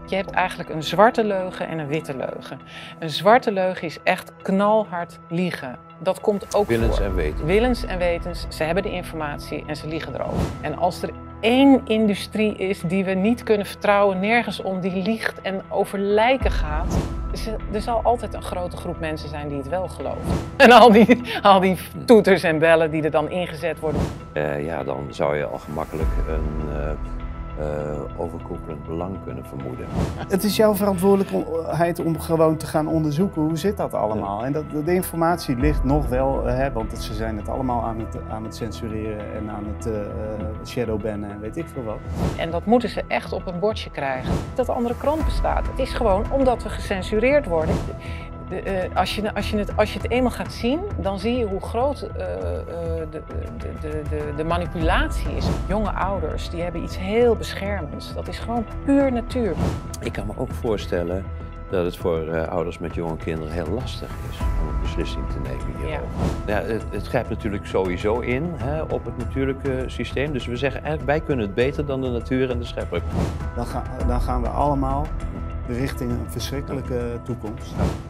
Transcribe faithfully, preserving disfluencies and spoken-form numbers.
Je hebt eigenlijk een zwarte leugen en een witte leugen. Een zwarte leugen is echt knalhard liegen. Dat komt ook Willens voor. en wetens. Willens en wetens. Ze hebben de informatie en ze liegen erover. En als er één industrie is die we niet kunnen vertrouwen, nergens om, die liegt en over lijken gaat, is er, er zal altijd een grote groep mensen zijn die het wel geloven. En al die, al die toeters en bellen die er dan ingezet worden. Uh, ja, dan zou je al gemakkelijk een uh, uh, overkoepelend belang kunnen vermoeden. Het is jouw verantwoordelijkheid om gewoon te gaan onderzoeken hoe zit dat allemaal. En dat, de informatie ligt nog wel, hè, want ze zijn het allemaal aan het, aan het censureren en aan het uh, shadowbannen en weet ik veel wat. En dat moeten ze echt op een bordje krijgen. Dat de andere krant bestaat. Het is gewoon omdat we gecensureerd worden. De, uh, als, je, als, je het, als je het eenmaal gaat zien, dan zie je hoe groot uh, uh, de, de, de, de, de manipulatie is. Jonge ouders die hebben iets heel beschermends. Dat is gewoon puur natuur. Ik kan me ook voorstellen dat het voor uh, ouders met jonge kinderen heel lastig is om een beslissing te nemen hierover. Ja. Ja, het, het grijpt natuurlijk sowieso in, hè, op het natuurlijke systeem. Dus we zeggen eigenlijk, wij kunnen het beter dan de natuur en de schepper. Dan, ga, dan gaan we allemaal richting een verschrikkelijke toekomst.